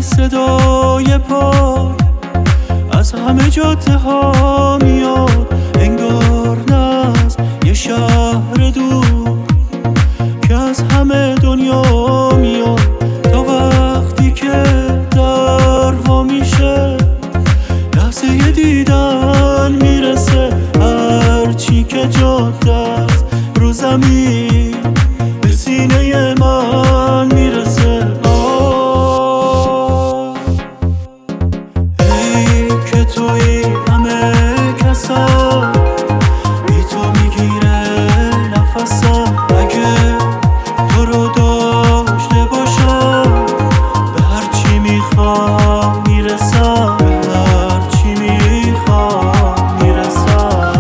صدای پای از همه جاده ها میاد، انگار نه از یه شهر دور که از همه دنیا میاد. تا وقتی که در وا میشه لحظه ی دیدن میرسه، هرچی که جاده است رو زمین به سینه من میرسه. ای که توی همه کسا بی تو میگیره نفسم، اگه تو رو داشته باشم به هرچی میخوام میرسم، به هرچی میخوام میرسم.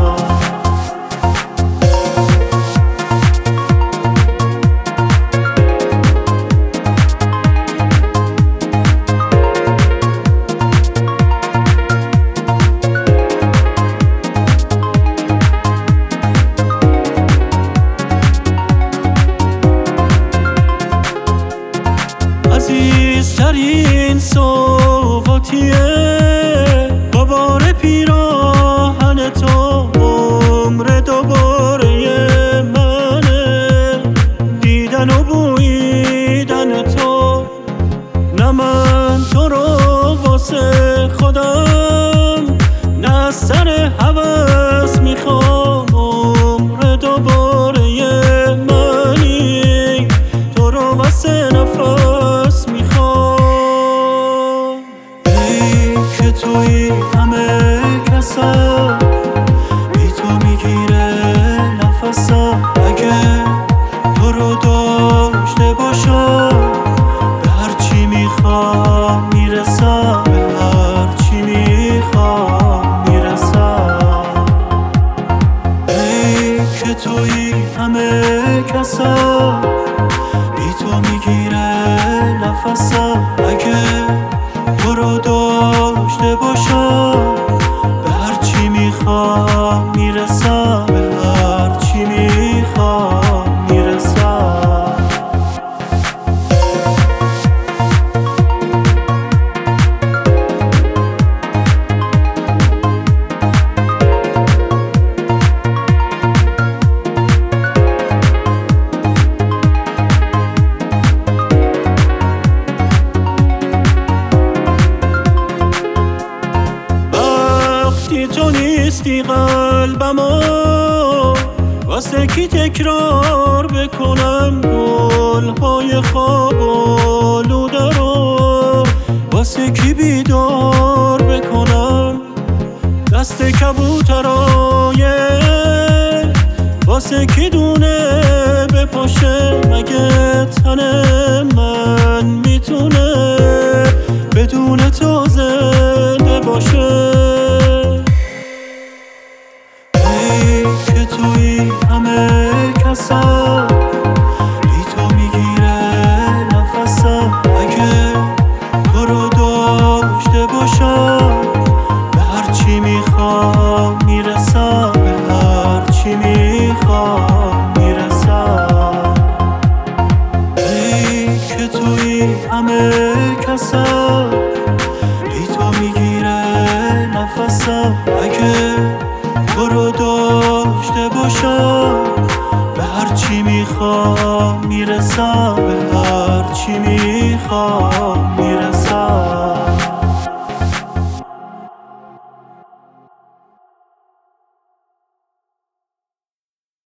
عزیزترین سوغاتیه دوباره پیراهن تو، عمر دوباره منه دیدن و بویدن تو. نه من تو رو واسه خودم نه از سر هوس میخوام، عمر دوباره منی تو رو واسه نفس میخوام. ای که توی همه کسا بی تو میگیره نفسم، اگه تو رو داشته باشم به هرچی میخوام میرسم، به هرچی میخوام میرسم. ای که توی همه کسا بی تو میگیره نفسم، اگه تو رو داشته باشم به هرچی میخوام میرسم، به هرچی میخوام میرسم. تو نیستی قلبمو واسه کی تکرار بکنم، گل‌های خواب آلوده رو واسه کی بیدار بکنم. دست کبوترای واسه کی دونه بپاشه، مگه تن من میتونه بدون تو زنده باشه. که توی همه کسا بی تو میگیره نفسم، اگه تو رو داشته باشم به هرچی میخوام میرسم، به هرچی میخوام میرسم. ای که توی همه کسا بی تو میگیره نفسم، اگه تو رو داشته باشم به هرچی میخوام میرسم، به هرچی میخوام